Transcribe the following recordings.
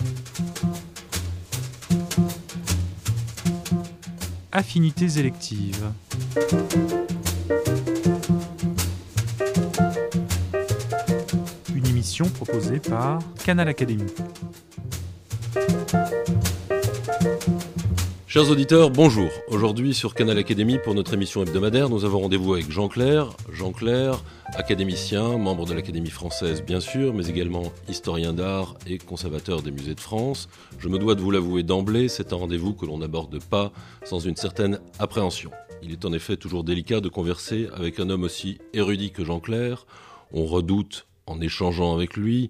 Affinités électives. Une émission proposée par Canal Académie. Chers auditeurs, bonjour. Aujourd'hui sur Canal Académie pour notre émission hebdomadaire, nous avons rendez-vous avec Jean Clair. Jean Clair, académicien, membre de l'Académie française bien sûr, mais également historien d'art et conservateur des musées de France. Je me dois de vous l'avouer d'emblée, c'est un rendez-vous que l'on n'aborde pas sans une certaine appréhension. Il est en effet toujours délicat de converser avec un homme aussi érudit que Jean Clair. On redoute, en échangeant avec lui,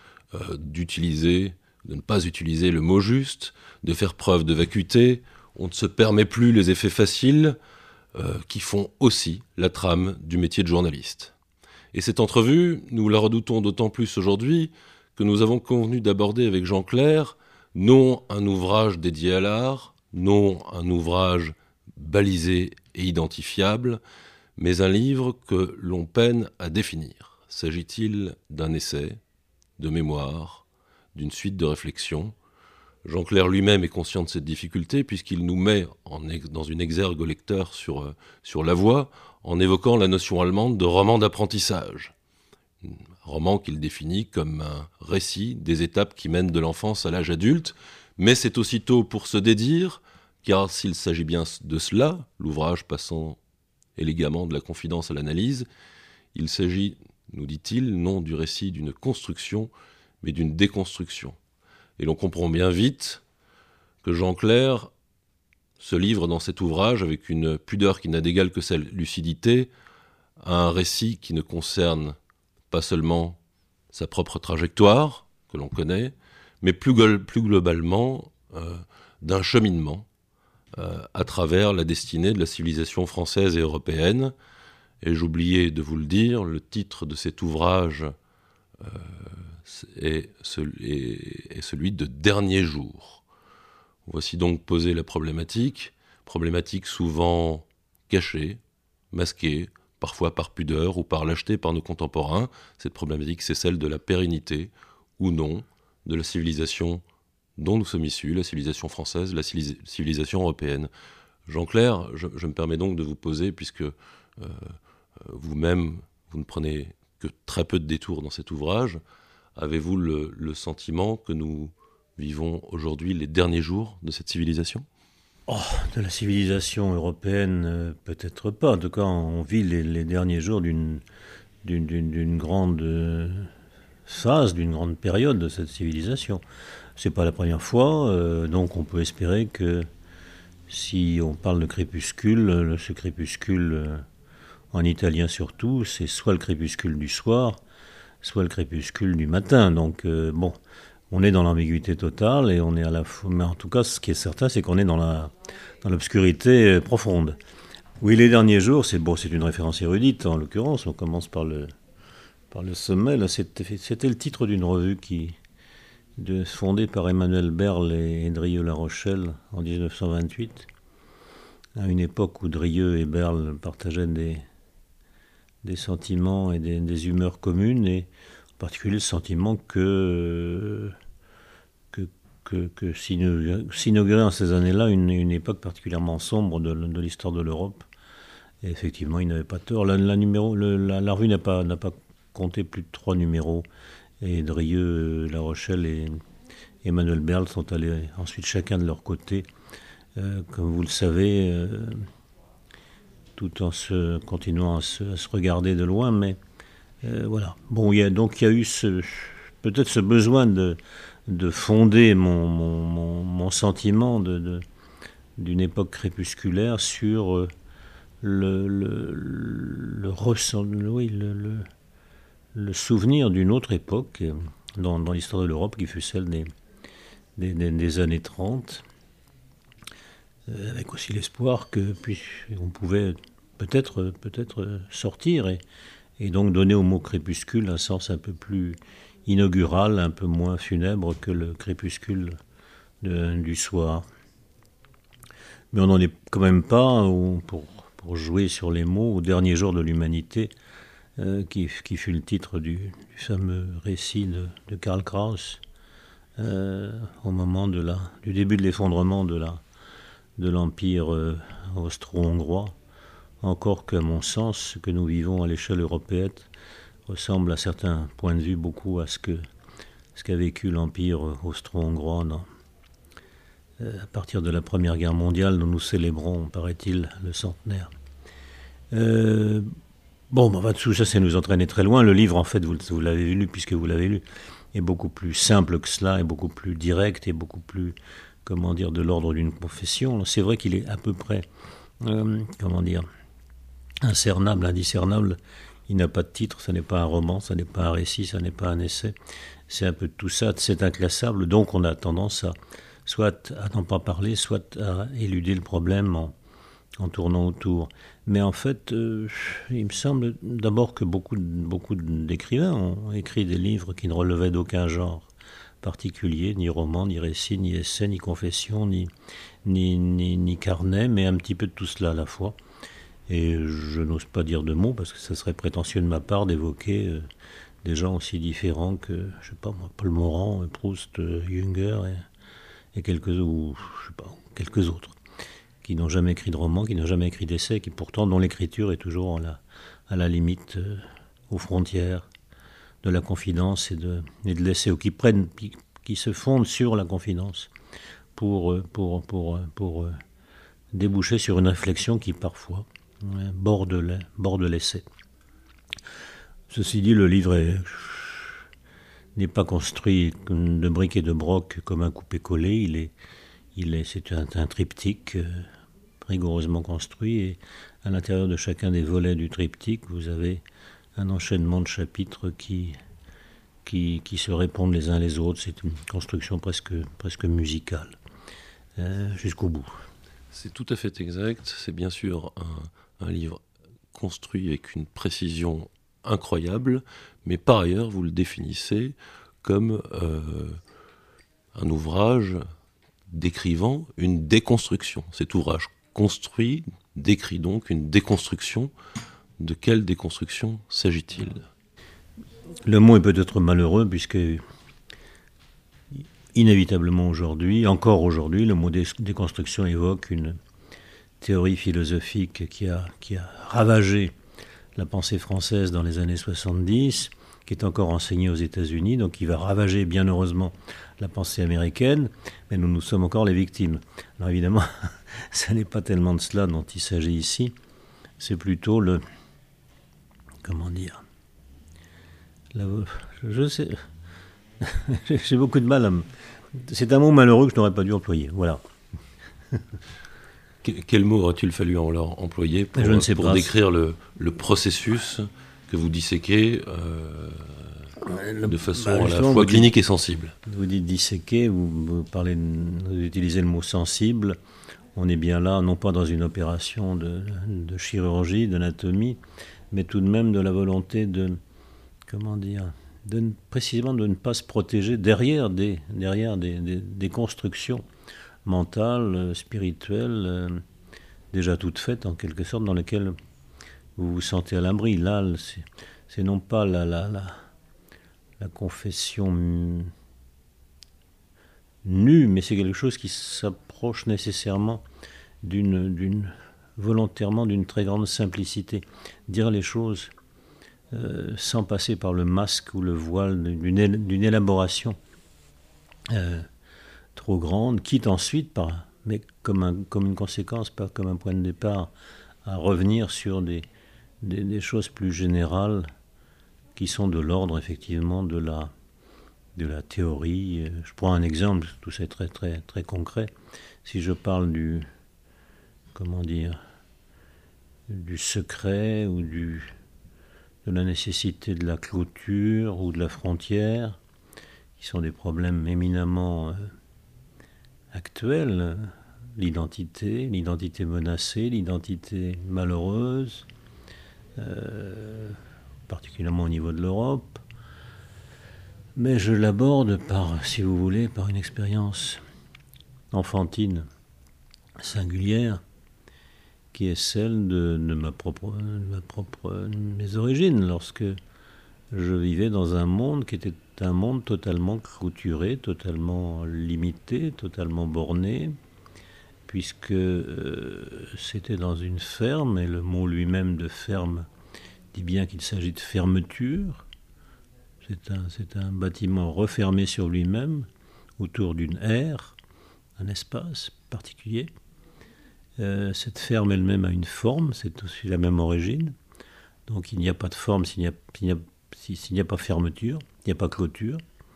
de ne pas utiliser le mot juste, de faire preuve de vacuité. On ne se permet plus les effets faciles qui font aussi la trame du métier de journaliste. Et cette entrevue, nous la redoutons d'autant plus aujourd'hui que nous avons convenu d'aborder avec Jean Clair non un ouvrage dédié à l'art, non un ouvrage balisé et identifiable, mais un livre que l'on peine à définir. S'agit-il d'un essai, de mémoire, d'une suite de réflexions? Jean Clair lui-même est conscient de cette difficulté puisqu'il nous met dans une exergue au lecteur sur la voie en évoquant la notion allemande de roman d'apprentissage. Un roman qu'il définit comme un récit des étapes qui mènent de l'enfance à l'âge adulte, mais c'est aussitôt pour se dédire, car s'il s'agit bien de cela, l'ouvrage passant élégamment de la confidence à l'analyse, il s'agit, nous dit-il, non du récit d'une construction, mais d'une déconstruction. Et l'on comprend bien vite que Jean Clair se livre dans cet ouvrage avec une pudeur qui n'a d'égal que sa lucidité à un récit qui ne concerne pas seulement sa propre trajectoire, que l'on connaît, mais plus globalement d'un cheminement à travers la destinée de la civilisation française et européenne. Et j'oubliais de vous le dire, le titre de cet ouvrage est celui de Dernier jour. Voici donc posée la problématique souvent cachée, masquée, parfois par pudeur ou par lâcheté par nos contemporains. Cette problématique, c'est celle de la pérennité ou non de la civilisation dont nous sommes issus, la civilisation française, la civilisation européenne. Jean Clair, je me permets donc de vous poser, puisque vous-même, vous ne prenez que très peu de détours dans cet ouvrage, avez-vous le sentiment que nous vivons aujourd'hui les derniers jours de cette civilisation ? De la civilisation européenne, peut-être pas. En tout cas, on vit les derniers jours d'une grande phase, d'une grande période de cette civilisation. C'est pas la première fois, donc on peut espérer que si on parle de crépuscule, ce crépuscule, en italien surtout, c'est soit le crépuscule du soir, soit le crépuscule du matin. Donc on est dans l'ambiguïté totale et on est à la fois. Mais en tout cas, ce qui est certain, c'est qu'on est dans l'obscurité profonde. Oui, les derniers jours, c'est une référence érudite en l'occurrence. On commence par le sommet. Là, c'était le titre d'une revue fondée par Emmanuel Berle et Drieux La Rochelle en 1928, à une époque où Drieux et Berle partageaient des sentiments et des humeurs communes, et en particulier le sentiment que s'inaugurait en ces années-là une époque particulièrement sombre de l'histoire de l'Europe. Et effectivement, il n'avait pas tort. La revue n'a pas compté plus de 3 numéros, et Drieux, La Rochelle et Emmanuel Berle sont allés ensuite chacun de leur côté, comme vous le savez, tout en continuant à se regarder de loin, mais voilà. Bon, il y a eu peut-être ce besoin de fonder mon sentiment d'une époque crépusculaire sur le souvenir d'une autre époque dans l'histoire de l'Europe, qui fut celle des années 30, avec aussi l'espoir que on pouvait peut-être sortir et donc donner au mot crépuscule un sens un peu plus inaugural, un peu moins funèbre que le crépuscule du soir. Mais on n'en est quand même pas, pour jouer sur les mots, au dernier jour de l'humanité, qui fut le titre du fameux récit de Karl Kraus, au moment du début de l'effondrement de l'Empire austro-hongrois, encore qu'à mon sens, ce que nous vivons à l'échelle européenne ressemble à certains points de vue beaucoup à ce qu'a vécu l'Empire austro-hongrois à partir de la Première Guerre mondiale, dont nous célébrons, paraît-il, le centenaire. Tout ça, c'est nous entraîner très loin. Le livre, en fait, vous l'avez lu, puisque vous l'avez lu, est beaucoup plus simple que cela, est beaucoup plus direct, et beaucoup plus, de l'ordre d'une confession. C'est vrai qu'il est à peu près, incernable, indiscernable. Il n'a pas de titre, ça n'est pas un roman, ça n'est pas un récit, ça n'est pas un essai. C'est un peu de tout ça, c'est inclassable. Donc on a tendance soit à n'en pas parler, soit à éluder le problème en tournant autour. Mais en fait, il me semble d'abord que beaucoup d'écrivains ont écrit des livres qui ne relevaient d'aucun genre particulier, ni roman, ni récit, ni essai, ni confession, ni carnet, mais un petit peu de tout cela à la fois. Et je n'ose pas dire de mots, parce que ça serait prétentieux de ma part d'évoquer des gens aussi différents que, je sais pas moi, Paul Morand, Proust, Junger et quelques autres, qui n'ont jamais écrit de roman, qui n'ont jamais écrit d'essai, qui pourtant, dont l'écriture est toujours à la limite, aux frontières de la confidence et de l'essai, ou qui se fondent sur la confidence pour déboucher sur une réflexion qui parfois borde l'essai. Ceci dit, le livre n'est pas construit de briques et de broc comme un coupé-collé. C'est un triptyque rigoureusement construit, et à l'intérieur de chacun des volets du triptyque, vous avez un enchaînement de chapitres qui se répondent les uns les autres. C'est une construction presque musicale, jusqu'au bout. C'est tout à fait exact. C'est bien sûr un livre construit avec une précision incroyable, mais par ailleurs, vous le définissez comme un ouvrage décrivant une déconstruction. Cet ouvrage construit décrit donc une déconstruction. De quelle déconstruction s'agit-il ? Le mot est peut-être malheureux, puisque inévitablement encore aujourd'hui, le mot déconstruction évoque une théorie philosophique qui a ravagé la pensée française dans les années 70, qui est encore enseignée aux États-Unis, donc qui va ravager bien heureusement la pensée américaine, mais nous sommes encore les victimes. Alors évidemment, ce n'est pas tellement de cela dont il s'agit ici, c'est plutôt je sais, j'ai beaucoup de mal c'est un mot malheureux que je n'aurais pas dû employer, voilà. Quel mot aurait-il fallu alors employer pour décrire le processus que vous disséquez de façon à la fois clinique et sensible ? Vous dites disséquer, vous utilisez le mot sensible. On est bien là, non pas dans une opération de chirurgie, d'anatomie, mais tout de même de la volonté précisément de ne pas se protéger derrière des constructions mentales, spirituelles, déjà toutes faites en quelque sorte, dans lesquelles vous vous sentez à l'abri. Là, c'est non pas la confession nue, mais c'est quelque chose qui s'approche nécessairement volontairement d'une très grande simplicité. Dire les choses sans passer par le masque ou le voile d'une élaboration trop grande, quitte ensuite, mais comme une conséquence, pas comme un point de départ, à revenir sur des choses plus générales qui sont de l'ordre effectivement de la théorie. Je prends un exemple, tout ça est très très très concret. Si je parle du secret ou de la nécessité de la clôture ou de la frontière, qui sont des problèmes éminemment actuels, l'identité menacée, l'identité malheureuse, particulièrement au niveau de l'Europe, mais je l'aborde par une expérience enfantine singulière, qui est celle de mes origines, lorsque je vivais dans un monde qui était c'est un monde totalement clôturé, totalement limité, totalement borné, puisque c'était dans une ferme, et le mot lui-même de ferme dit bien qu'il s'agit de fermeture. C'est un bâtiment refermé sur lui-même, autour d'une aire, un espace particulier. Cette ferme elle-même a une forme, c'est aussi la même origine. Donc il n'y a pas de forme s'il n'y a pas fermeture, il n'y a pas clôture.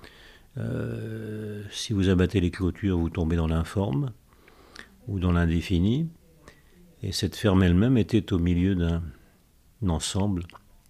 Si vous abattez les clôtures, vous tombez dans l'informe ou dans l'indéfini. Et cette ferme elle-même était au milieu d'un ensemble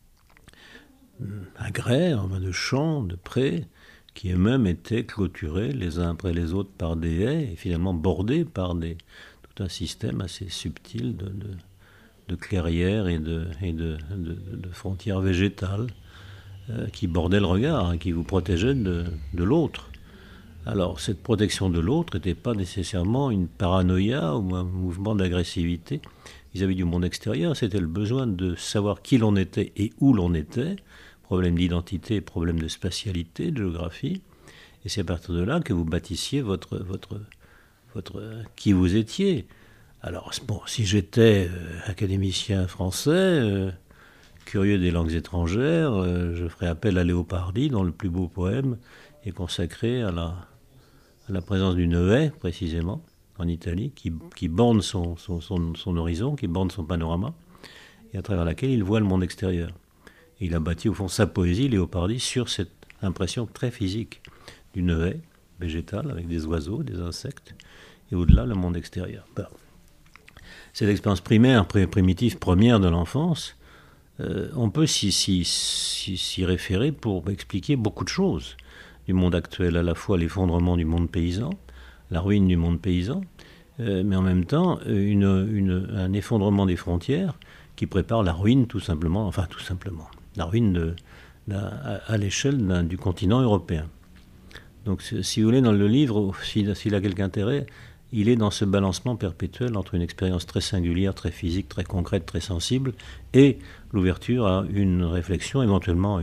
agraire, de champs, de prés, qui eux-mêmes étaient clôturés les uns après les autres par des haies et finalement bordés par tout un système assez subtil de clairières et de frontières végétales qui bordaient le regard, qui vous protégeaient de l'autre. Alors, cette protection de l'autre n'était pas nécessairement une paranoïa ou un mouvement d'agressivité vis-à-vis du monde extérieur, c'était le besoin de savoir qui l'on était et où l'on était, problème d'identité, problème de spatialité, de géographie, et c'est à partir de là que vous bâtissiez votre qui vous étiez. Alors, bon, si j'étais académicien français, curieux des langues étrangères, je ferais appel à Léopardi, dont le plus beau poème est consacré à la présence d'une haie, précisément, en Italie, qui borne son horizon, qui borne son panorama, et à travers laquelle il voit le monde extérieur. Et il a bâti, au fond, sa poésie, Léopardi, sur cette impression très physique d'une haie végétale, avec des oiseaux, des insectes, et au-delà, le monde extérieur. Ben, cette expérience primaire, primitive, première de l'enfance, on peut s'y référer pour expliquer beaucoup de choses du monde actuel, à la fois l'effondrement du monde paysan, la ruine du monde paysan, mais en même temps un effondrement des frontières qui prépare la ruine tout simplement, la ruine à l'échelle du continent européen. Donc si vous voulez, dans le livre, s'il a quelque intérêt, il est dans ce balancement perpétuel entre une expérience très singulière, très physique, très concrète, très sensible, et l'ouverture à une réflexion, éventuellement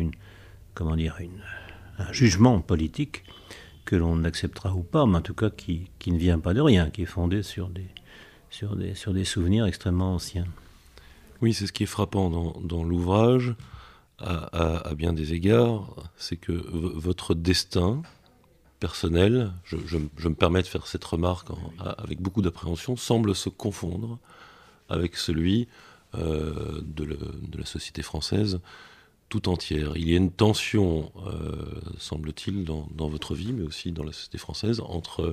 un jugement politique que l'on acceptera ou pas, mais en tout cas qui ne vient pas de rien, qui est fondé sur des souvenirs extrêmement anciens. Oui, c'est ce qui est frappant dans l'ouvrage, à bien des égards, c'est que votre destin personnel, je me permets de faire cette remarque avec beaucoup d'appréhension, semble se confondre avec celui de la société française tout entière. Il y a une tension, semble-t-il, dans votre vie, mais aussi dans la société française, entre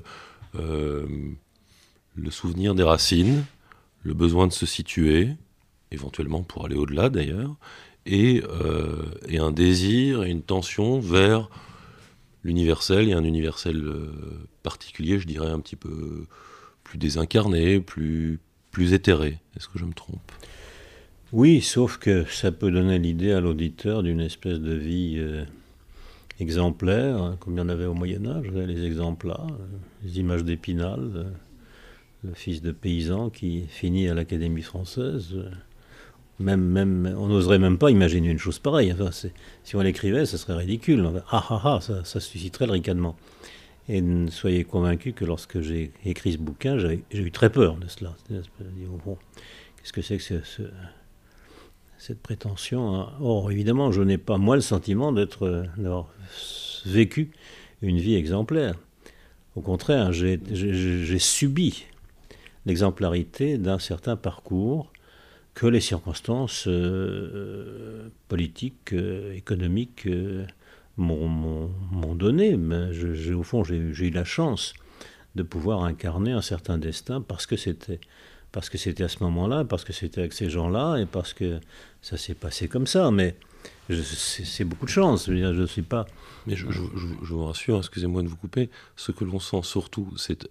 le souvenir des racines, le besoin de se situer, éventuellement pour aller au-delà d'ailleurs, et un désir et une tension vers l'universel, et un universel particulier, je dirais un petit peu plus désincarné, plus éthéré. Est-ce que je me trompe ? Oui, sauf que ça peut donner l'idée à l'auditeur d'une espèce de vie exemplaire, hein, comme il y en avait au Moyen-Âge, les exemples là, les images d'Épinal, le fils de paysan qui finit à l'Académie française. Même, on n'oserait même pas imaginer une chose pareille. Enfin, si on l'écrivait, ça serait ridicule. Ça susciterait le ricanement. Et soyez convaincus que lorsque j'ai écrit ce bouquin, j'ai eu très peur de cela. Bon, qu'est-ce que c'est que cette prétention, hein. Or, évidemment, je n'ai pas, moi, le sentiment d'avoir vécu une vie exemplaire. Au contraire, j'ai subi l'exemplarité d'un certain parcours que les circonstances politiques, économiques m'ont donné. Mais au fond, j'ai eu la chance de pouvoir incarner un certain destin parce que c'était à ce moment-là, parce que c'était avec ces gens-là, et parce que ça s'est passé comme ça. Mais c'est beaucoup de chance. Je veux dire, je ne suis pas... Mais je vous rassure, excusez-moi de vous couper, ce que l'on sent surtout, c'est...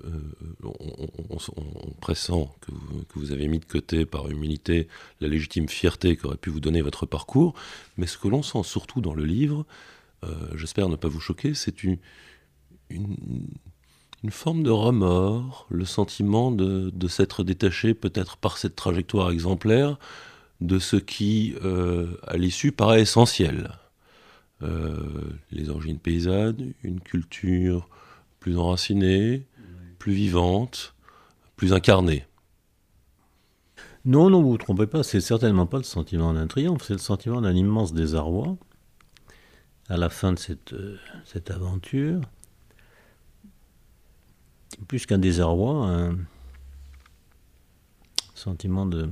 on pressent que vous avez mis de côté par humilité la légitime fierté qu'aurait pu vous donner votre parcours, mais ce que l'on sent surtout dans le livre, j'espère ne pas vous choquer, c'est une forme de remords, le sentiment de s'être détaché peut-être par cette trajectoire exemplaire de ce qui, à l'issue, paraît essentiel. les origines paysannes, une culture plus enracinée, plus vivante, plus incarnée. Non, vous vous trompez pas, c'est certainement pas le sentiment d'un triomphe, c'est le sentiment d'un immense désarroi à la fin de cette aventure. Plus qu'un désarroi, un sentiment de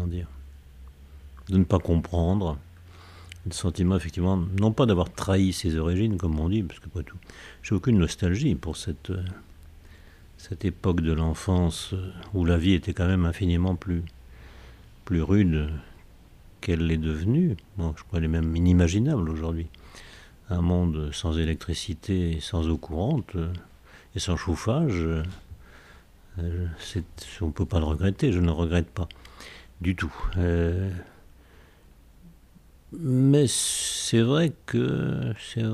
ne pas comprendre, le sentiment effectivement, non pas d'avoir trahi ses origines, comme on dit, parce qu'après tout, j'ai aucune nostalgie pour cette époque de l'enfance où la vie était quand même infiniment plus rude qu'elle l'est devenue. Bon, je crois qu'elle est même inimaginable aujourd'hui. Un monde sans électricité et sans eau courante et sans chauffage, on ne peut pas le regretter, je ne le regrette pas du tout. Mais c'est vrai que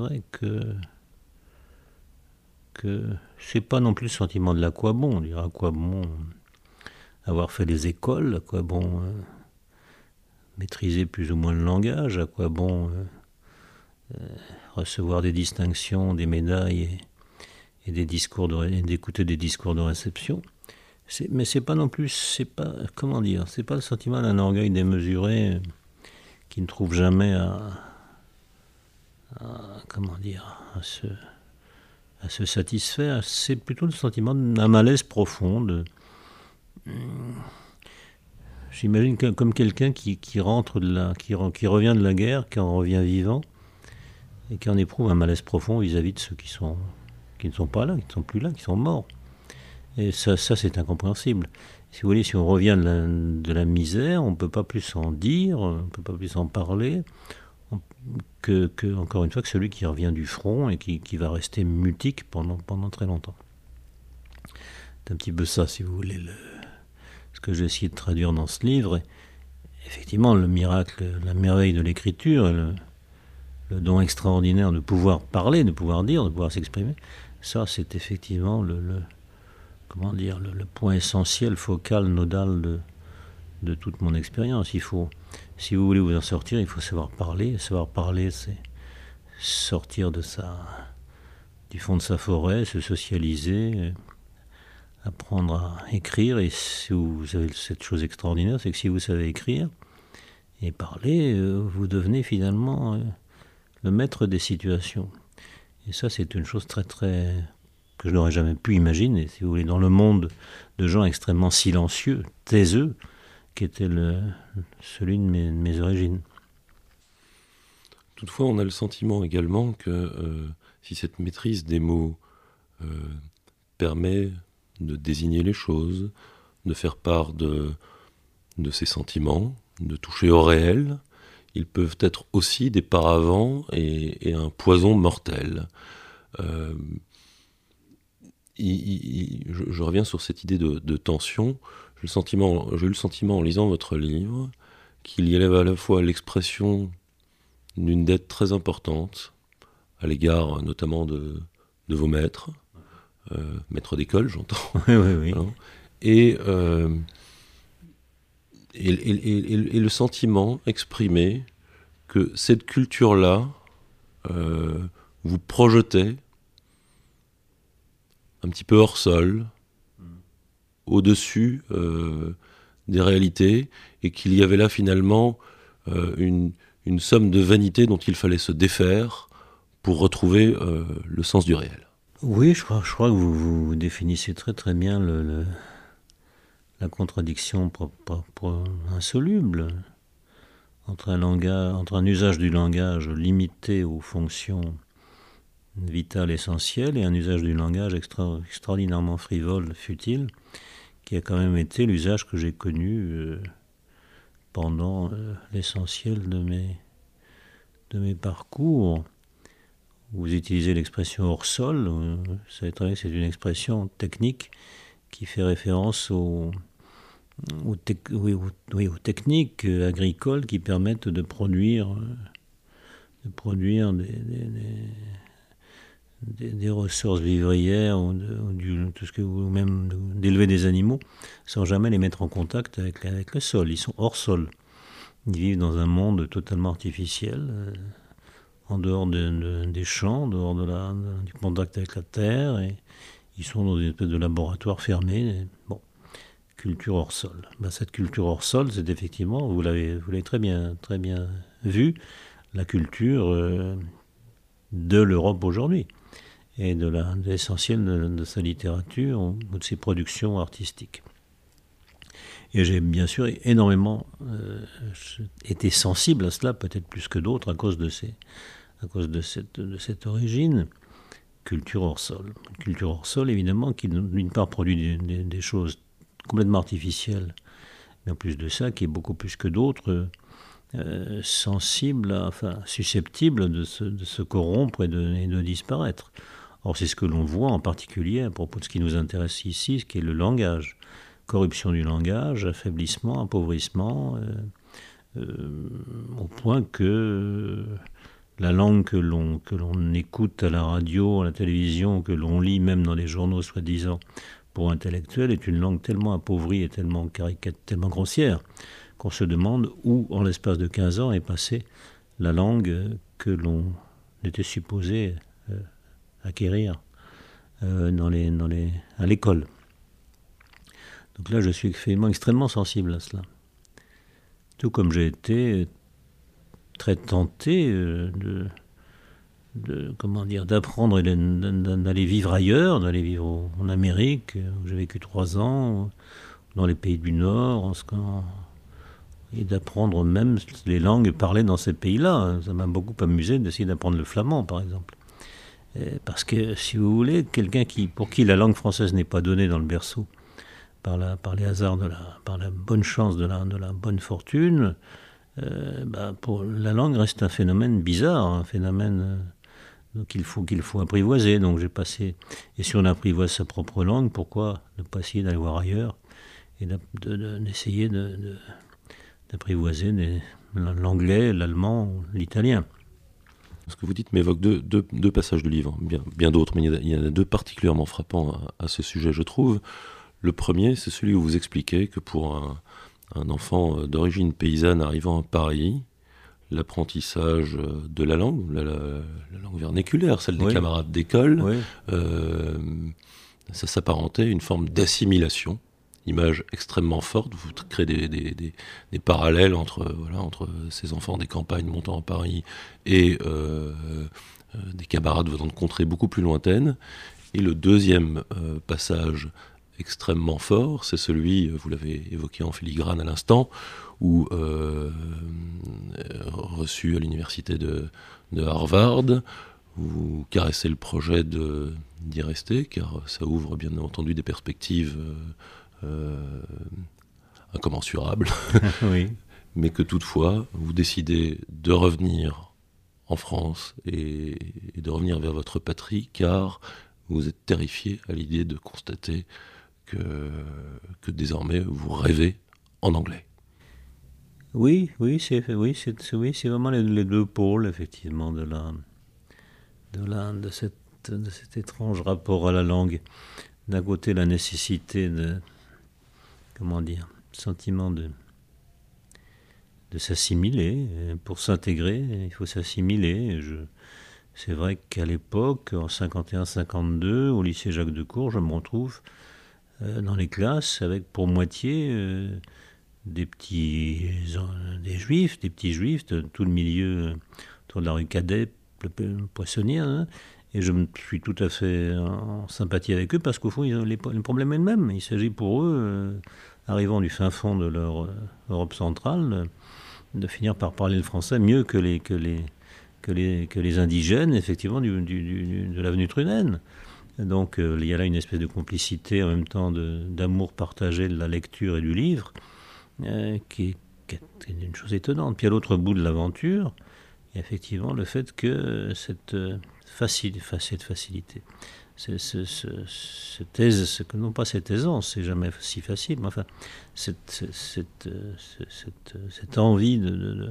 c'est pas non plus le sentiment de l'à quoi bon. On dirait à quoi bon avoir fait des écoles, à quoi bon maîtriser plus ou moins le langage, à quoi bon recevoir des distinctions, des médailles et des discours d'écouter des discours de réception. Mais c'est pas non plus, c'est pas le sentiment d'un orgueil démesuré qui ne trouve jamais à se satisfaire. C'est plutôt le sentiment d'un malaise profond. J'imagine comme quelqu'un qui revient de la guerre, qui en revient vivant, et qui en éprouve un malaise profond vis-à-vis de ceux qui ne sont pas là, qui ne sont plus là, qui sont morts. Et ça c'est incompréhensible. Si vous voulez, si on revient de la misère, on ne peut pas plus en dire, on ne peut pas plus en parler, que encore une fois, que celui qui revient du front et qui va rester mutique pendant très longtemps. C'est un petit peu ça, si vous voulez, ce que j'ai essayé de traduire dans ce livre. Et effectivement, le miracle, la merveille de l'écriture, le don extraordinaire de pouvoir parler, de pouvoir dire, de pouvoir s'exprimer, ça c'est effectivement le point essentiel, focal, nodal de toute mon expérience. Il faut, si vous voulez vous en sortir, il faut savoir parler. Savoir parler, c'est sortir du fond de sa forêt, se socialiser, apprendre à écrire. Et si vous avez cette chose extraordinaire, c'est que si vous savez écrire et parler, vous devenez finalement le maître des situations. Et ça, c'est une chose très très que je n'aurais jamais pu imaginer, si vous voulez, dans le monde de gens extrêmement silencieux, taiseux, qui était celui de mes origines. Toutefois, on a le sentiment également que si cette maîtrise des mots permet de désigner les choses, de faire part de ses sentiments, de toucher au réel, ils peuvent être aussi des paravents et un poison mortel. Je reviens sur cette idée de tension. J'ai eu le sentiment en lisant votre livre qu'il y avait à la fois l'expression d'une dette très importante à l'égard notamment de vos maîtres, maîtres d'école j'entends, oui. Hein, et le sentiment exprimé que cette culture-là vous projetait un petit peu hors sol, au-dessus des réalités, et qu'il y avait là finalement une somme de vanité dont il fallait se défaire pour retrouver le sens du réel. Oui, je crois que vous définissez très très bien la contradiction insoluble entre un usage du langage limité aux fonctions vitales essentielles et un usage du langage extraordinairement frivole, futile, qui a quand même été l'usage que j'ai connu pendant l'essentiel de mes parcours. Vous utilisez l'expression hors sol, vous savez très bien que c'est une expression technique qui fait référence aux techniques agricoles qui permettent de produire des ressources vivrières ou même d'élever des animaux sans jamais les mettre en contact avec le sol. Ils sont hors sol. Ils vivent dans un monde totalement artificiel, en dehors des champs, en dehors du contact avec la terre, et ils sont dans une espèce de laboratoire fermé. Bon, culture hors sol. Cette culture hors sol, c'est effectivement, vous l'avez très bien vu, la culture de l'Europe aujourd'hui, et de l'essentiel de sa littérature ou de ses productions artistiques. Et j'ai bien sûr énormément été sensible à cela, peut-être plus que d'autres, à cause de cette origine. Culture hors sol. Culture hors sol, évidemment, qui d'une part produit des choses complètement artificielles, mais en plus de ça, qui est beaucoup plus que d'autres sensible, susceptible de se corrompre et de disparaître. Or, c'est ce que l'on voit en particulier à propos de ce qui nous intéresse ici, ce qui est le langage. Corruption du langage, affaiblissement, appauvrissement, au point que la langue que l'on écoute à la radio, à la télévision, que l'on lit même dans les journaux soi-disant pour intellectuels, est une langue tellement appauvrie et tellement tellement grossière, qu'on se demande où, en l'espace de 15 ans, est passée la langue que l'on était supposé acquérir à l'école. Donc là, je suis effectivement extrêmement sensible à cela. Tout comme j'ai été très tenté d'apprendre et d'aller vivre ailleurs, d'aller vivre en Amérique, où j'ai vécu 3 ans, dans les pays du Nord, et d'apprendre même les langues parlées dans ces pays-là. Ça m'a beaucoup amusé d'essayer d'apprendre le flamand, par exemple. Parce que, si vous voulez, quelqu'un pour qui la langue française n'est pas donnée dans le berceau, par les hasards, par la bonne chance de la bonne fortune, pour la langue reste un phénomène bizarre, un phénomène qu'il faut apprivoiser. Donc j'ai passé, et si on apprivoise sa propre langue, pourquoi ne pas essayer d'aller voir ailleurs et d'essayer d'apprivoiser l'anglais, l'allemand, l'italien. Ce que vous dites m'évoque deux passages du livre, bien d'autres, mais il y en a 2 particulièrement frappants à ce sujet, je trouve. Le premier, c'est celui où vous expliquez que pour un enfant d'origine paysanne arrivant à Paris, l'apprentissage de la langue vernaculaire, celle des camarades d'école, ça s'apparentait à une forme d'assimilation. Image extrêmement forte, vous créez des parallèles entre ces enfants des campagnes montant à Paris et des camarades venant de contrées beaucoup plus lointaines. Et le deuxième passage extrêmement fort, c'est celui, vous l'avez évoqué en filigrane à l'instant, où reçu à l'université de Harvard, vous caressez le projet d'y rester, car ça ouvre bien entendu des perspectives incommensurables, Oui. Mais que toutefois, vous décidez de revenir en France et de revenir vers votre patrie, car vous êtes terrifié à l'idée de constater que désormais vous rêvez en anglais. Oui, c'est vraiment les 2 pôles, effectivement, de cet étrange rapport à la langue. D'un côté, la nécessité sentiment de s'assimiler. Pour s'intégrer, il faut s'assimiler. C'est vrai qu'à l'époque, en 51-52, au lycée Jacques Decour, je me retrouve dans les classes avec pour moitié des petits juifs de tout le milieu autour de la rue Cadet, le Poissonnière, et je me suis tout à fait en sympathie avec eux parce qu'au fond, les problèmes sont les mêmes. Il s'agit pour eux, arrivant du fin fond de leur Europe centrale, de finir par parler le français mieux que les indigènes, effectivement, de l'avenue Trunen. Donc il y a là une espèce de complicité en même temps d'amour partagé de la lecture et du livre, qui est une chose étonnante. Puis à l'autre bout de l'aventure, il y a effectivement le fait que cette facilité, non pas cette aisance, c'est jamais si facile, mais enfin, cette envie de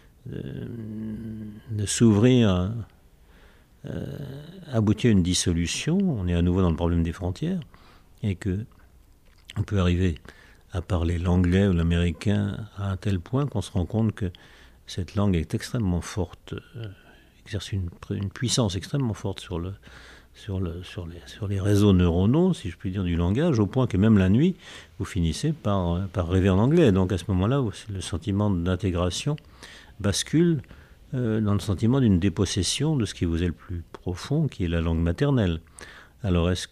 s'ouvrir aboutit à une dissolution. On est à nouveau dans le problème des frontières, et que on peut arriver à parler l'anglais ou l'américain à un tel point qu'on se rend compte que cette langue est extrêmement forte exerce une puissance extrêmement forte sur les réseaux neuronaux, si je puis dire, du langage, au point que même la nuit, vous finissez par rêver en anglais. Donc à ce moment-là, le sentiment d'intégration bascule dans le sentiment d'une dépossession de ce qui vous est le plus profond, qui est la langue maternelle. Alors est-ce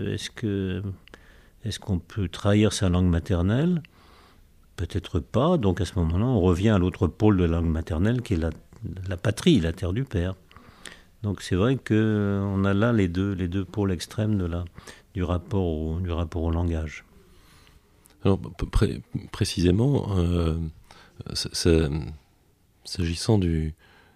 qu'on peut trahir sa langue maternelle ? Peut-être pas. Donc à ce moment-là, on revient à l'autre pôle de la langue maternelle, qui est la patrie, la terre du père. Donc c'est vrai qu'on a là les deux pôles extrêmes du rapport au langage. Alors précisément, s'agissant du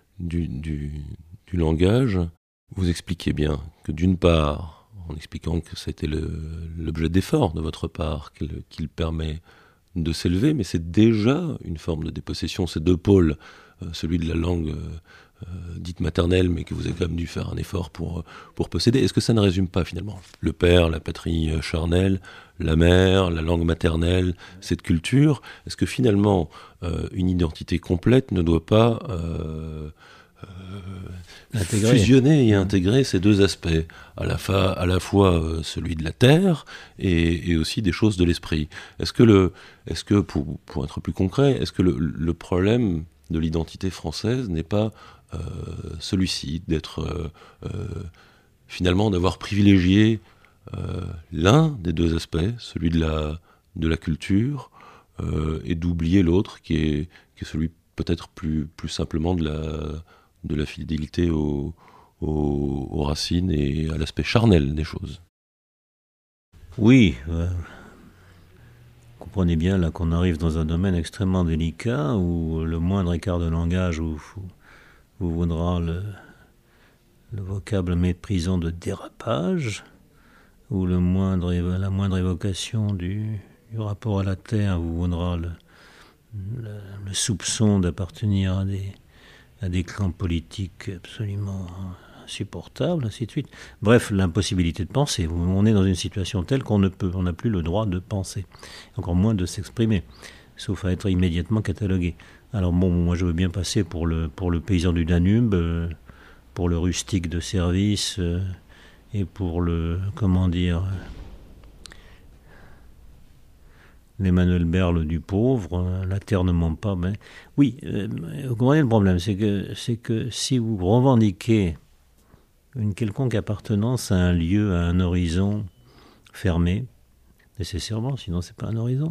langage, vous expliquez bien que d'une part, en expliquant que c'était l'objet d'effort de votre part, qu'il permet de s'élever, mais c'est déjà une forme de dépossession, ces deux pôles, celui de la langue dite maternelle, mais que vous avez quand même dû faire un effort pour posséder. Est-ce que ça ne résume pas finalement le père, la patrie charnelle, la mère, la langue maternelle, cette culture? Est-ce que finalement une identité complète ne doit pas fusionner et intégrer ces deux aspects, à la fois celui de la terre et aussi des choses de l'esprit? Est-ce que pour être plus concret, est-ce que le problème de l'identité française n'est pas celui-ci, finalement d'avoir privilégié l'un des deux aspects, celui de la culture, et d'oublier l'autre qui est celui peut-être plus simplement de la fidélité aux racines et à l'aspect charnel des choses? Oui, comprenez bien là qu'on arrive dans un domaine extrêmement délicat où le moindre écart de langage vous vaudra le vocable méprisant de dérapage, où la moindre évocation du rapport à la terre vous vaudra le soupçon d'appartenir à des clans politiques absolument insupportables, ainsi de suite. Bref, l'impossibilité de penser. On est dans une situation telle qu'on n'a plus le droit de penser, encore moins de s'exprimer, sauf à être immédiatement catalogué. Alors bon, moi je veux bien passer pour le paysan du Danube, pour le rustique de service, et pour l'Emmanuel Berle du pauvre, la terre ne ment pas. Mais oui, vous comprenez le problème, c'est que si vous revendiquez une quelconque appartenance à un lieu, à un horizon fermé, nécessairement, sinon c'est pas un horizon,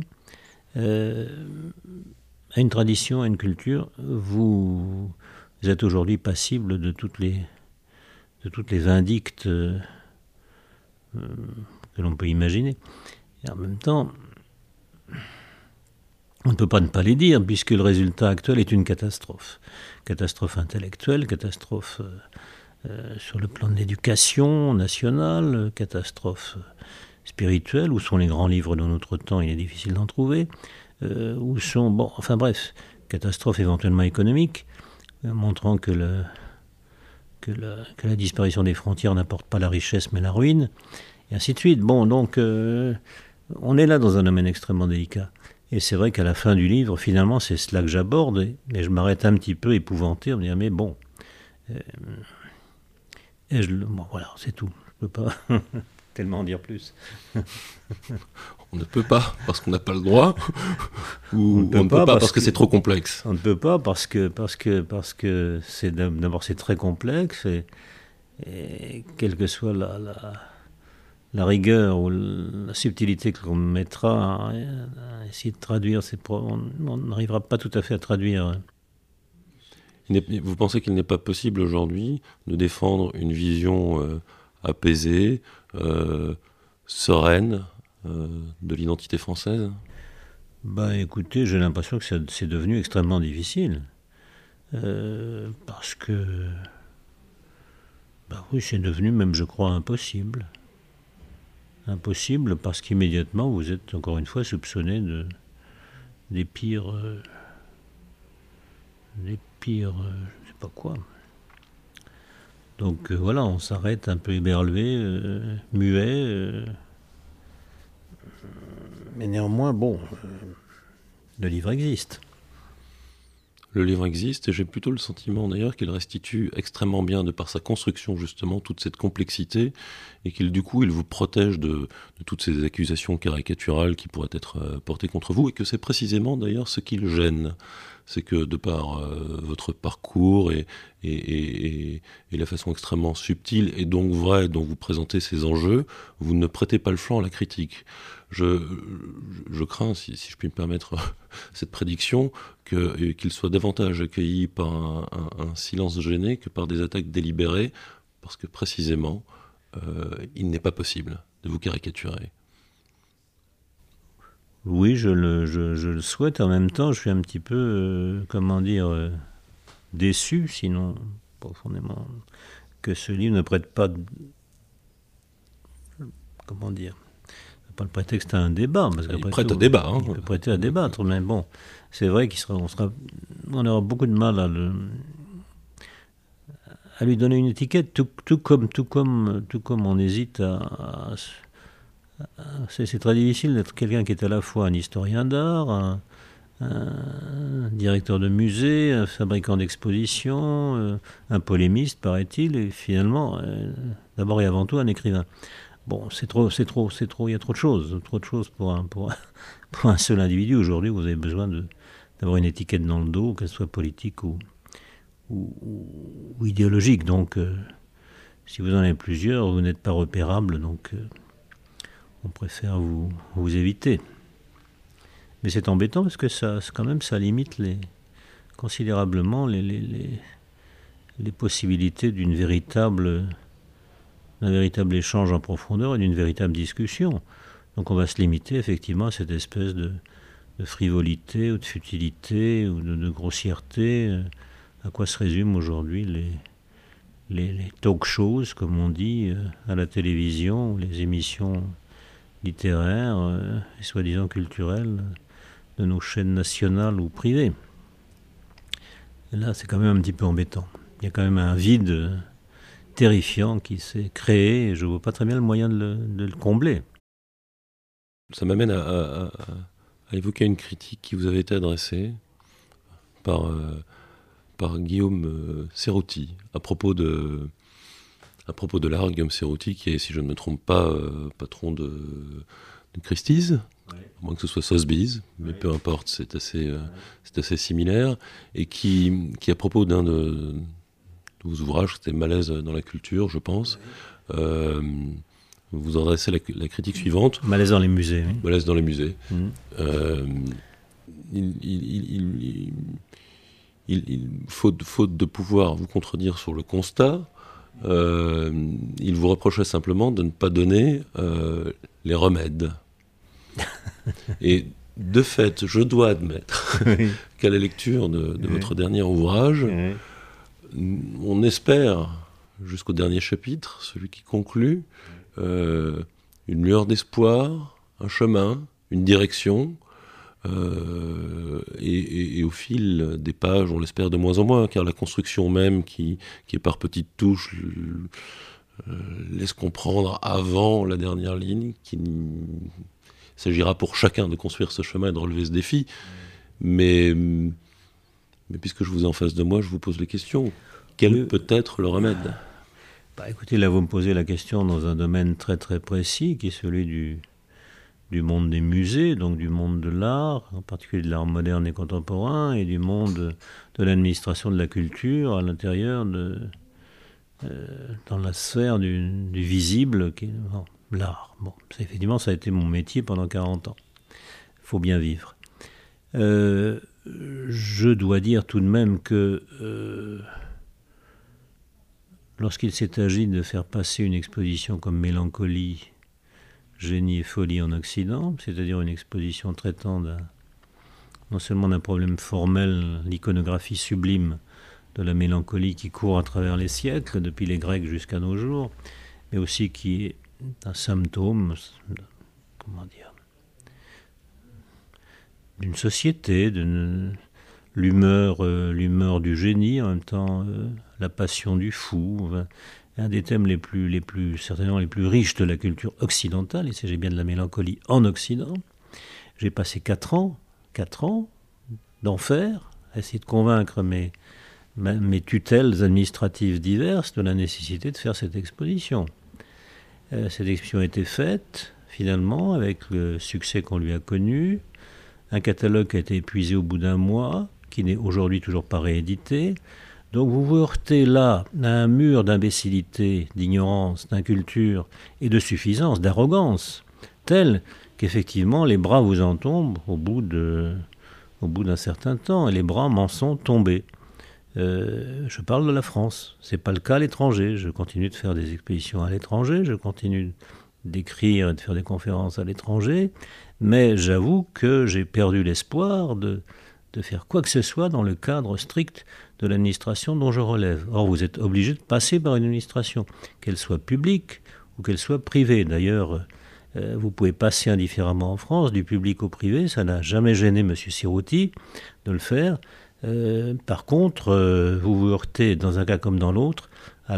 à une tradition, à une culture, vous êtes aujourd'hui passible de toutes les vindictes que l'on peut imaginer. Et en même temps, on ne peut pas ne pas les dire, puisque le résultat actuel est une catastrophe. Catastrophe intellectuelle, catastrophe sur le plan de l'éducation nationale, catastrophe spirituelle, où sont les grands livres de notre temps, il est difficile d'en trouver, catastrophe éventuellement économique, montrant que la disparition des frontières n'apporte pas la richesse mais la ruine, et ainsi de suite. Bon, donc, on est là dans un domaine extrêmement délicat. Et c'est vrai qu'à la fin du livre, finalement, c'est cela que j'aborde, et je m'arrête un petit peu épouvanté, en me disant, mais bon, voilà, c'est tout. Je ne peux pas tellement en dire plus. On ne peut pas parce qu'on n'a pas le droit, ou on ne peut pas parce que c'est trop complexe? On ne peut pas parce que c'est d'abord c'est très complexe, et quelle que soit la rigueur ou la subtilité que l'on mettra à essayer de traduire, on n'arrivera pas tout à fait à traduire. Vous pensez qu'il n'est pas possible aujourd'hui de défendre une vision apaisée, sereine, de l'identité française? Écoutez, j'ai l'impression que c'est devenu extrêmement difficile. Parce que... oui, c'est devenu même, je crois, impossible. Impossible parce qu'immédiatement, vous êtes, encore une fois, soupçonné des pires... je sais pas quoi. Donc voilà, on s'arrête un peu éberlué, muet... mais néanmoins, le livre existe. Le livre existe et j'ai plutôt le sentiment d'ailleurs qu'il restitue extrêmement bien, de par sa construction justement, toute cette complexité et qu'il du coup il vous protège de toutes ces accusations caricaturales qui pourraient être portées contre vous, et que c'est précisément d'ailleurs ce qui le gêne. C'est que de par votre parcours et la façon extrêmement subtile et donc vraie dont vous présentez ces enjeux, vous ne prêtez pas le flanc à la critique. Je crains, si je puis me permettre cette prédiction, qu'il soit davantage accueilli par un silence gêné que par des attaques délibérées, parce que précisément, il n'est pas possible de vous caricaturer. Oui, je le souhaite. En même temps, je suis un petit peu, déçu, sinon profondément, que ce livre ne prête pas, pas le prétexte à un débat. Parce il prête à débat. Hein. Il peut prêter à débattre, mais bon, c'est vrai on aura beaucoup de mal à lui donner une étiquette, tout comme on hésite c'est très difficile d'être quelqu'un qui est à la fois un historien d'art, un directeur de musée, un fabricant d'expositions, un polémiste, paraît-il, et finalement, d'abord et avant tout, un écrivain. Bon, c'est trop, il y a trop de choses pour un seul individu. Aujourd'hui, vous avez besoin d'avoir une étiquette dans le dos, qu'elle soit politique ou idéologique. Donc, si vous en avez plusieurs, vous n'êtes pas repérable, donc on préfère vous éviter. Mais c'est embêtant parce que ça limite considérablement les possibilités d'un véritable échange en profondeur et d'une véritable discussion. Donc on va se limiter effectivement à cette espèce de frivolité ou de futilité ou de grossièreté. À quoi se résument aujourd'hui les talk shows, comme on dit, à la télévision, ou les émissions littéraires et soi-disant culturelles de nos chaînes nationales ou privées. Et là, c'est quand même un petit peu embêtant. Il y a quand même un vide terrifiant qui s'est créé et je ne vois pas très bien le moyen de le combler. Ça m'amène à évoquer une critique qui vous avait été adressée par Guillaume Cerutti à propos de l'art. Guillaume Cerutti, qui est, si je ne me trompe pas, patron de Christie's, à moins que ce soit Sotheby's, mais peu importe, c'est assez similaire, et qui à propos d'un de vos ouvrages, c'était Malaise dans la culture, je pense, vous adressez la critique suivante. Malaise dans les musées. Oui. Malaise dans les musées. Faute de pouvoir vous contredire sur le constat, il vous reprochait simplement de ne pas donner les remèdes. Et de fait, je dois admettre qu'à la lecture de votre dernier ouvrage, on espère, jusqu'au dernier chapitre, celui qui conclut, une lueur d'espoir, un chemin, une direction, et au fil des pages, on l'espère de moins en moins, car la construction même, qui est par petites touches, laisse comprendre avant la dernière ligne qu'il s'agira pour chacun de construire ce chemin et de relever ce défi. Mais puisque je vous ai en face de moi, je vous pose les questions. Quel peut être le remède ? Écoutez, là vous me posez la question dans un domaine très très précis, qui est celui du monde des musées, donc du monde de l'art, en particulier de l'art moderne et contemporain, et du monde de l'administration de la culture à l'intérieur dans la sphère du visible, qui est l'art. Bon, effectivement, ça a été mon métier pendant 40 ans. Il faut bien vivre. Je dois dire tout de même que lorsqu'il s'est agi de faire passer une exposition comme Mélancolie, Génie et folie en Occident, c'est-à-dire une exposition traitant non seulement d'un problème formel, l'iconographie sublime de la mélancolie qui court à travers les siècles, depuis les Grecs jusqu'à nos jours, mais aussi qui est un symptôme, d'une société, d'une l'humeur du génie, en même temps la passion du fou, un des thèmes certainement les plus riches de la culture occidentale. Il s'agit bien de la mélancolie en Occident. J'ai passé 4 ans d'enfer essayer de convaincre mes tutelles administratives diverses de la nécessité de faire cette exposition. Cette exposition a été faite, finalement, avec le succès qu'on lui a connu. Un catalogue qui a été épuisé au bout d'un mois, qui n'est aujourd'hui toujours pas réédité. Donc vous vous heurtez là à un mur d'imbécilité, d'ignorance, d'inculture et de suffisance, d'arrogance, tel qu'effectivement les bras vous en tombent au bout d'un certain temps, et les bras m'en sont tombés. Je parle de la France, c'est pas le cas à l'étranger. Je continue de faire des expéditions à l'étranger, je continue d'écrire et de faire des conférences à l'étranger, mais j'avoue que j'ai perdu l'espoir de faire quoi que ce soit dans le cadre strict de l'administration dont je relève. Or, vous êtes obligé de passer par une administration, qu'elle soit publique ou qu'elle soit privée. D'ailleurs, vous pouvez passer indifféremment en France, du public au privé, ça n'a jamais gêné M. Sirouti de le faire. Par contre, vous vous heurtez, dans un cas comme dans l'autre, au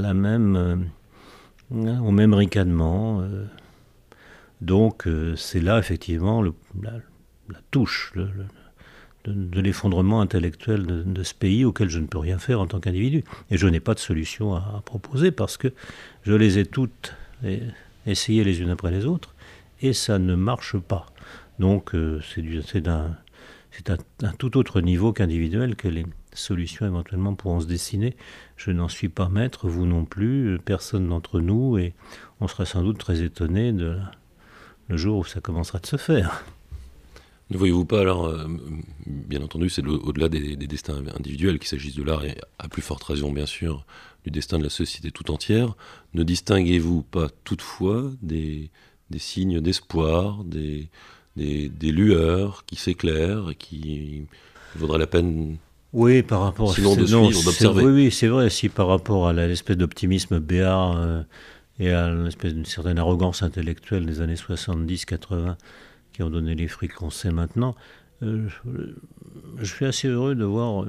même ricanement. Donc, c'est là, effectivement, la touche de l'effondrement intellectuel de ce pays auquel je ne peux rien faire en tant qu'individu. Et je n'ai pas de solution à proposer parce que je les ai toutes essayées les unes après les autres et ça ne marche pas. Donc, c'est un tout autre niveau qu'individuel que les solutions éventuellement pourront se dessiner. Je n'en suis pas maître, vous non plus, personne d'entre nous, et on sera sans doute très étonné le jour où ça commencera de se faire. Ne voyez-vous pas alors, bien entendu, c'est au-delà des destins individuels qu'il s'agisse de l'art, et à plus forte raison bien sûr du destin de la société tout entière, ne distinguez-vous pas toutefois des signes d'espoir, des lueurs qui s'éclairent et qui vaudrait la peine, oui, par rapport sinon de suivre, d'observer. Oui, c'est vrai, si par rapport à l'espèce d'optimisme béat et à l'espèce d'une certaine arrogance intellectuelle des années 70-80 qui ont donné les fruits qu'on sait maintenant, je suis assez heureux de voir...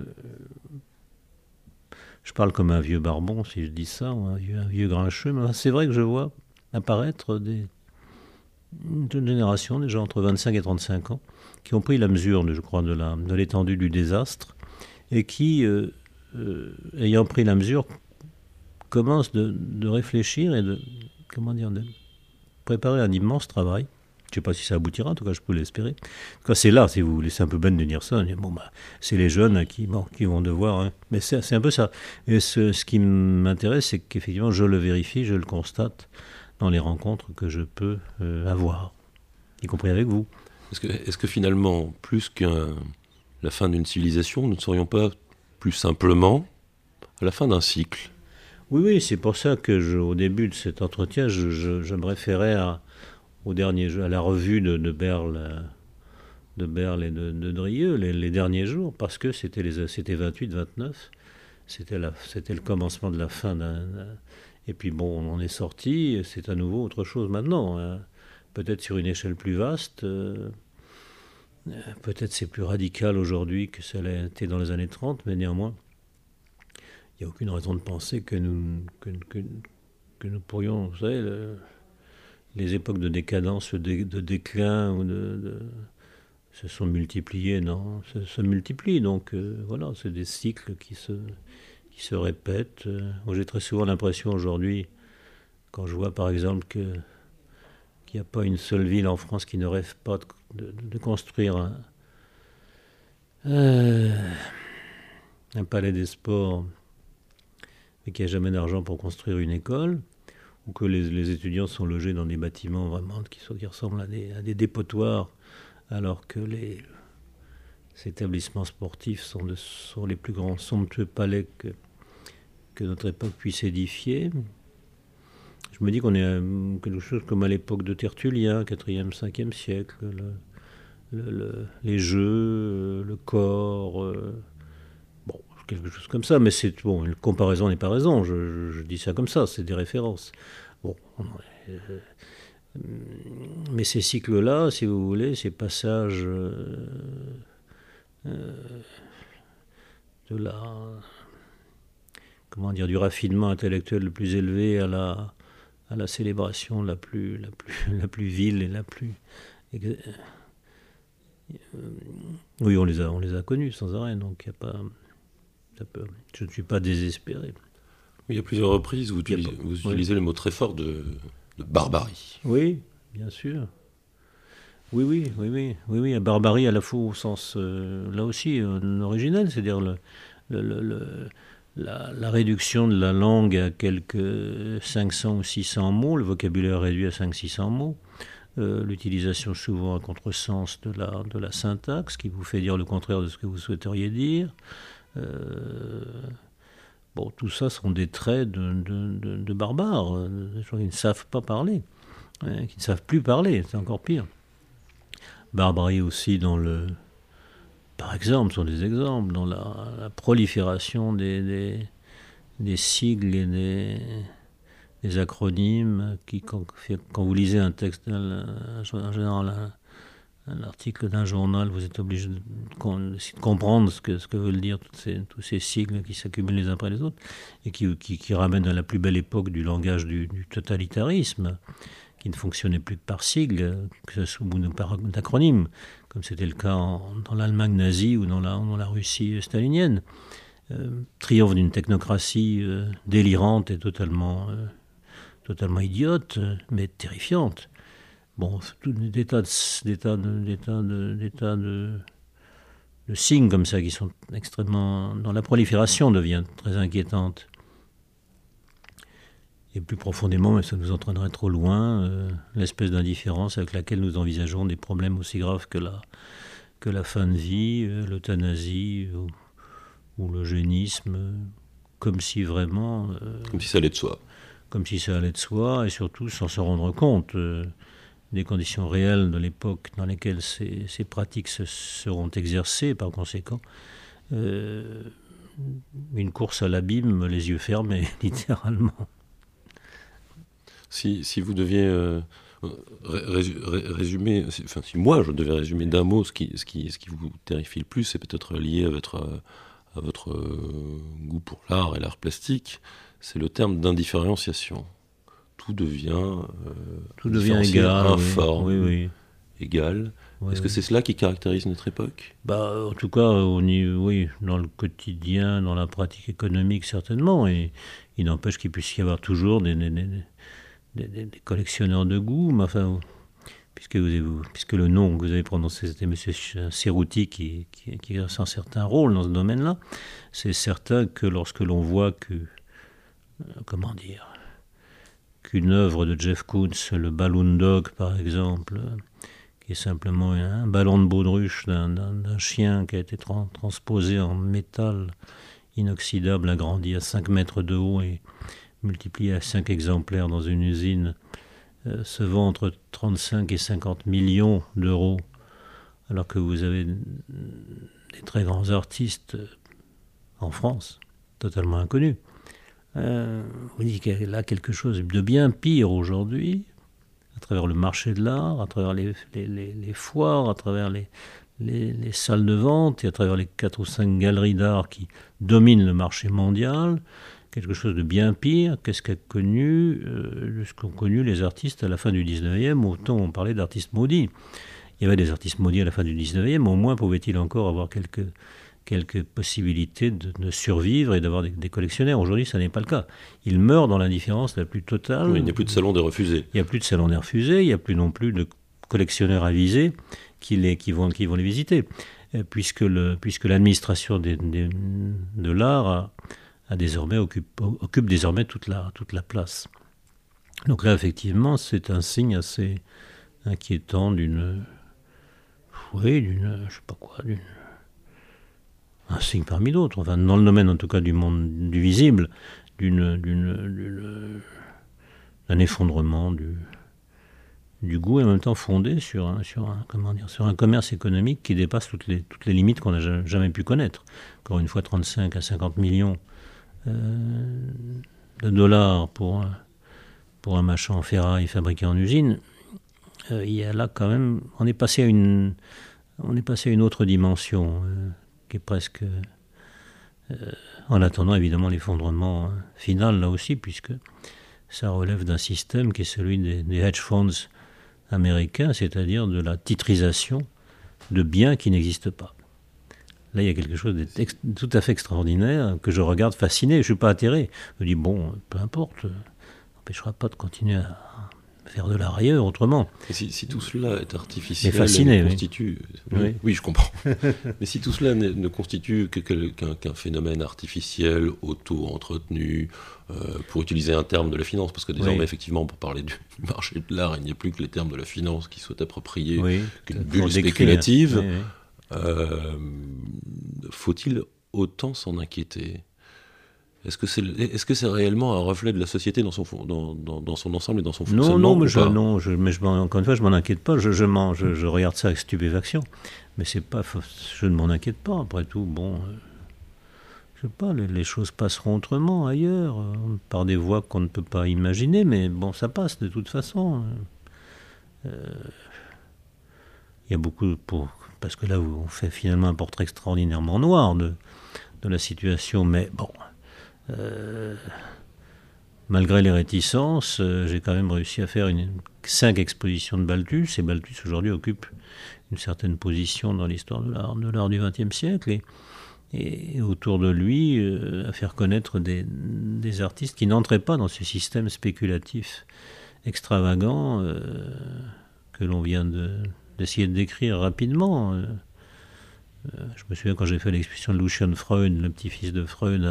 je parle comme un vieux barbon, si je dis ça, ou un vieux grincheux, mais c'est vrai que je vois apparaître une génération, déjà entre 25 et 35 ans, qui ont pris la mesure, je crois, de l'étendue du désastre, et qui, ayant pris la mesure, commencent de réfléchir et de préparer un immense travail. Je ne sais pas si ça aboutira, en tout cas je peux l'espérer. En tout cas c'est là, si vous voulez, c'est un peu bête de dire ça. C'est les jeunes qui vont devoir... Hein. Mais c'est un peu ça. Et ce qui m'intéresse, c'est qu'effectivement je le vérifie, je le constate dans les rencontres que je peux avoir, y compris avec vous. Est-ce que finalement, plus la fin d'une civilisation, nous ne serions pas plus simplement à la fin d'un cycle ? Oui, c'est pour ça que au début de cet entretien, je me référais à la revue de Berle et de Drieux, les derniers jours, parce que c'était 28-29, c'était le commencement de la fin et puis bon, on en est sorti, c'est à nouveau autre chose maintenant, hein. Peut-être sur une échelle plus vaste, peut-être c'est plus radical aujourd'hui que ça l'a été dans les années 30, mais néanmoins, il n'y a aucune raison de penser que nous pourrions, vous savez, les époques de décadence, de déclin, se sont multipliées, non, se multiplient. Donc voilà, c'est des cycles qui se répètent. Moi, j'ai très souvent l'impression aujourd'hui, quand je vois par exemple qu'il n'y a pas une seule ville en France qui ne rêve pas de construire un palais des sports, mais qu'il n'y a jamais d'argent pour construire une école, ou que les étudiants sont logés dans des bâtiments vraiment qui ressemblent à des dépotoirs, alors que ces établissements sportifs sont les plus grands somptueux palais que notre époque puisse édifier. Je me dis qu'on est quelque chose comme à l'époque de Tertullien, 4e, 5e siècle, les jeux, le corps... quelque chose comme ça, mais une comparaison n'est pas raison, je dis ça comme ça, c'est des références. Mais ces cycles-là, si vous voulez, ces passages du raffinement intellectuel le plus élevé à la célébration la plus vile et Oui, on les a connus sans arrêt, donc il n'y a pas... je ne suis pas désespéré. Oui, à plusieurs reprises, vous utilisez le mot très fort de barbarie. Oui, bien sûr. Oui, la barbarie à la fois au sens, là aussi, originel, c'est-à-dire la réduction de la langue à quelques 500 ou 600 mots, le vocabulaire réduit à 500-600 mots, l'utilisation souvent à contresens de la syntaxe, qui vous fait dire le contraire de ce que vous souhaiteriez dire. Bon, tout ça sont des traits de barbares, des gens qui ne savent pas parler, qui ne savent plus parler, c'est encore pire. Barbarie aussi par exemple, sont des exemples, dans la prolifération des sigles et des acronymes qui, quand vous lisez un texte, en général un article d'un journal, vous êtes obligé de comprendre ce que veulent dire tous ces sigles qui s'accumulent les uns après les autres et qui ramènent à la plus belle époque du langage du totalitarisme, qui ne fonctionnait plus que par sigles, que ce soit par d'acronymes, comme c'était le cas dans l'Allemagne nazie ou dans la Russie stalinienne. Triomphe d'une technocratie délirante et totalement idiote, mais terrifiante. Bon, des tas de signes comme ça qui sont extrêmement... dont la prolifération devient très inquiétante. Et plus profondément, mais ça nous entraînerait trop loin, l'espèce d'indifférence avec laquelle nous envisageons des problèmes aussi graves que la fin de vie, l'euthanasie ou l'eugénisme, comme si vraiment... comme si ça allait de soi. Comme si ça allait de soi, et surtout sans se rendre compte des conditions réelles de l'époque dans lesquelles ces pratiques seront exercées, par conséquent. Une course à l'abîme, les yeux fermés, littéralement. Si vous deviez résumer, enfin si moi je devais résumer d'un mot ce qui vous terrifie le plus, c'est peut-être lié à votre goût pour l'art et l'art plastique, c'est le terme d'indifférenciation. Tout devient égal, informe, oui. égal. Oui, Est-ce que c'est cela qui caractérise notre époque ? En tout cas, oui, dans le quotidien, dans la pratique économique certainement, et il n'empêche qu'il puisse y avoir toujours des collectionneurs de goût, mais enfin, puisque le nom que vous avez prononcé, c'était M. Cerruti qui exerce un certain rôle dans ce domaine-là, c'est certain que lorsque l'on voit qu'une œuvre de Jeff Koons, le Balloon Dog par exemple, qui est simplement un ballon de baudruche d'un chien qui a été transposé en métal inoxydable, agrandi à 5 mètres de haut et multiplié à 5 exemplaires dans une usine, se vend entre 35 et 50 millions d'euros, alors que vous avez des très grands artistes en France, totalement inconnus. Vous dites qu'il y a là quelque chose de bien pire aujourd'hui, à travers le marché de l'art, à travers les foires, à travers les salles de vente et à travers les 4 ou 5 galeries d'art qui dominent le marché mondial, quelque chose de bien pire que ce qu'ont connu les artistes à la fin du 19e, autant on parlait d'artistes maudits. Il y avait des artistes maudits à la fin du 19e, au moins pouvaient-ils encore avoir quelques possibilités de survivre et d'avoir des collectionneurs. Aujourd'hui, ça n'est pas le cas. Ils meurent dans l'indifférence la plus totale. Oui, il n'y a plus de salon des refusés. Il n'y a plus de salon des refusés, il n'y a plus non plus de collectionneurs avisés qui vont les visiter, puisque l'administration de l'art occupe désormais toute la place. Donc là, effectivement, c'est un signe assez inquiétant un signe parmi d'autres, enfin dans le domaine en tout cas du monde du visible, d'un effondrement du goût, et en même temps fondé sur un commerce économique qui dépasse toutes les limites qu'on n'a jamais pu connaître. Encore une fois, 35 à 50 millions de dollars pour un machin en ferraille fabriqué en usine. Il y a là quand même, on est passé à une autre dimension qui est presque, en attendant évidemment l'effondrement final là aussi, puisque ça relève d'un système qui est celui des hedge funds américains, c'est-à-dire de la titrisation de biens qui n'existent pas. Là, il y a quelque chose de tout à fait extraordinaire que je regarde fasciné. Je ne suis pas atterré. Je me dis, bon, peu importe, ça n'empêchera pas de continuer à faire de l'art ailleurs autrement. Et si tout cela est artificiel, mais fasciné, ne constitue... Oui, je comprends. Mais si tout cela ne constitue qu'un phénomène artificiel, auto-entretenu, pour utiliser un terme de la finance, parce que désormais, effectivement, pour parler du marché de l'art, il n'y a plus que les termes de la finance qui soient appropriés, qu'une bulle spéculative. Faut-il autant s'en inquiéter ? Est-ce que c'est réellement un reflet de la société dans son ensemble et dans son fonctionnement ? Encore une fois, je m'en inquiète pas. Je regarde ça avec stupéfaction. Mais je ne m'en inquiète pas. Après tout, bon, je sais pas, les choses passeront autrement ailleurs, par des voies qu'on ne peut pas imaginer. Mais bon, ça passe de toute façon. Il y a beaucoup parce que là, on fait finalement un portrait extraordinairement noir de la situation. Mais bon. Malgré les réticences, j'ai quand même réussi à faire 5 expositions de Balthus, et Balthus aujourd'hui occupe une certaine position dans l'histoire de l'art du XXe siècle, et autour de lui, à faire connaître des artistes qui n'entraient pas dans ce système spéculatif extravagant que l'on vient d'essayer de décrire rapidement. Je me souviens quand j'ai fait l'exposition de Lucian Freud, le petit-fils de Freud,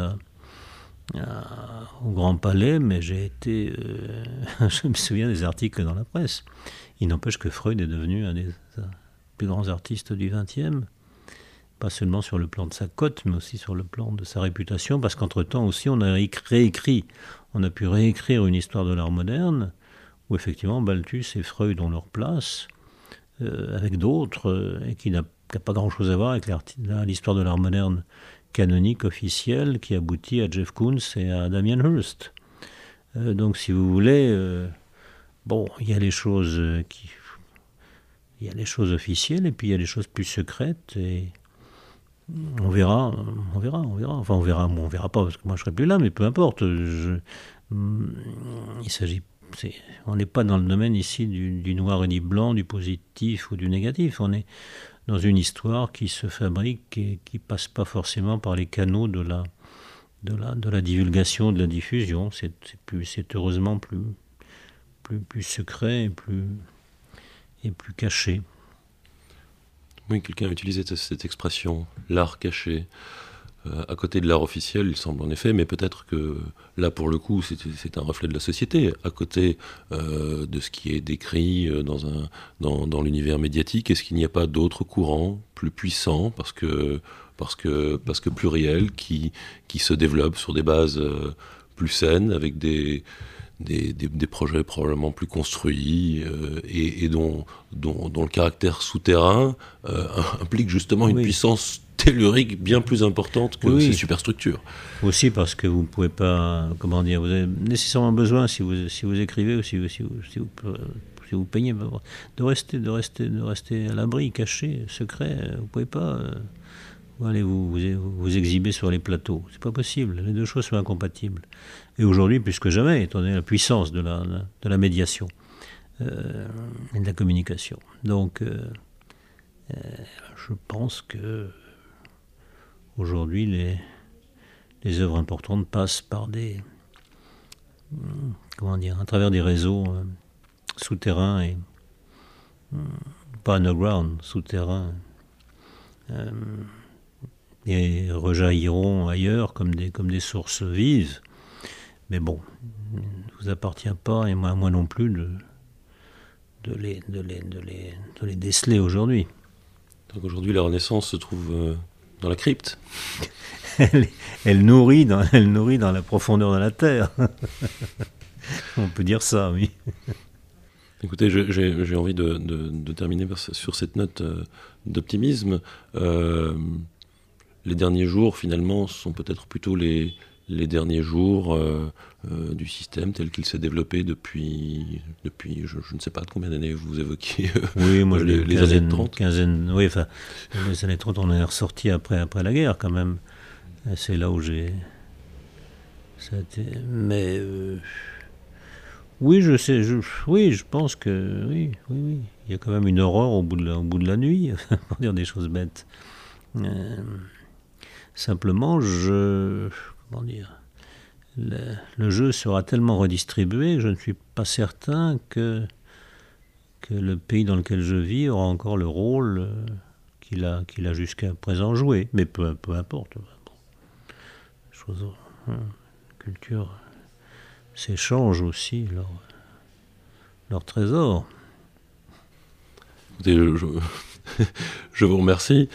au Grand Palais, mais j'ai été... je me souviens des articles dans la presse. Il n'empêche que Freud est devenu un des plus grands artistes du XXe, pas seulement sur le plan de sa cote, mais aussi sur le plan de sa réputation, parce qu'entre-temps aussi, on a pu réécrire une histoire de l'art moderne, où effectivement Balthus et Freud ont leur place, avec d'autres, et qui n'a pas grand-chose à voir avec l'histoire de l'art moderne canonique officielle qui aboutit à Jeff Koons et à Damien Hirst. Donc, si vous voulez, il y a les choses officielles et puis il y a les choses plus secrètes et on verra. Enfin, on verra pas parce que moi je serai plus là, mais peu importe. On n'est pas dans le domaine ici du noir et du blanc, du positif ou du négatif. On est dans une histoire qui se fabrique et qui passe pas forcément par les canaux de la divulgation, de la diffusion. C'est heureusement plus secret et plus caché. Oui, quelqu'un a utilisé cette expression, l'art caché. À côté de l'art officiel, il semble en effet, mais peut-être que là, pour le coup, c'est un reflet de la société. À côté de ce qui est décrit dans l'univers médiatique, est-ce qu'il n'y a pas d'autres courants plus puissants, parce que pluriels, qui se développent sur des bases plus saines, avec des projets probablement plus construits et dont le caractère souterrain implique justement une puissance tellurique bien plus importante que ces superstructures. Aussi parce que vous ne pouvez pas, vous avez nécessairement besoin, si vous écrivez ou si vous peignez, de rester à l'abri, caché, secret. Vous ne pouvez pas aller vous exhiber sur les plateaux. C'est pas possible. Les deux choses sont incompatibles. Et aujourd'hui, plus que jamais, étant donné la puissance de la médiation et de la communication. Donc, je pense que aujourd'hui, les œuvres importantes passent par à travers des réseaux souterrains et pas underground, souterrains, et rejailliront ailleurs comme des sources vives. Mais bon, il ne vous appartient pas, et moi non plus, de les déceler aujourd'hui. Donc aujourd'hui, la Renaissance se trouve dans la crypte. Elle nourrit dans la profondeur de la terre. On peut dire ça, oui. Écoutez, j'ai envie de terminer sur cette note d'optimisme. Les derniers jours, finalement, sont peut-être plutôt les derniers jours du système tel qu'il s'est développé depuis je ne sais pas de combien d'années vous évoquiez. Oui, moi les années 30. Oui, enfin, les années 30, on en est ressorti après la guerre quand même. C'est là où mais Oui, je sais. Oui, je pense que oui, oui, oui. Il y a quand même une aurore au bout de la nuit, pour dire des choses bêtes. Euh, Simplement, comment dire, le jeu sera tellement redistribué que je ne suis pas certain que le pays dans lequel je vis aura encore le rôle qu'il a jusqu'à présent joué. Mais peu importe. Bon, chose, hein, culture s'échange aussi leur trésor. Écoutez, je vous remercie.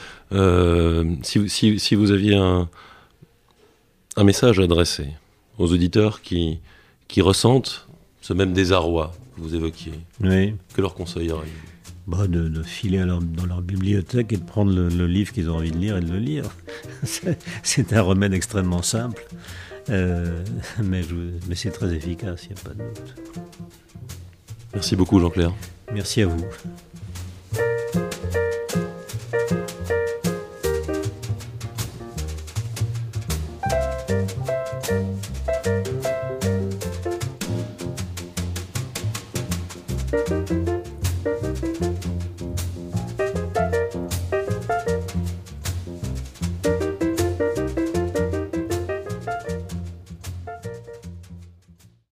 Si vous aviez un message à adresser aux auditeurs qui ressentent ce même désarroi que vous évoquiez, Oui. que leur conseilleriez-vous? De filer dans leur bibliothèque et de prendre le livre qu'ils ont envie de lire et de le lire. C'est un remède extrêmement simple, mais c'est très efficace, il n'y a pas de doute. Merci beaucoup, Jean-Clair. Merci à vous.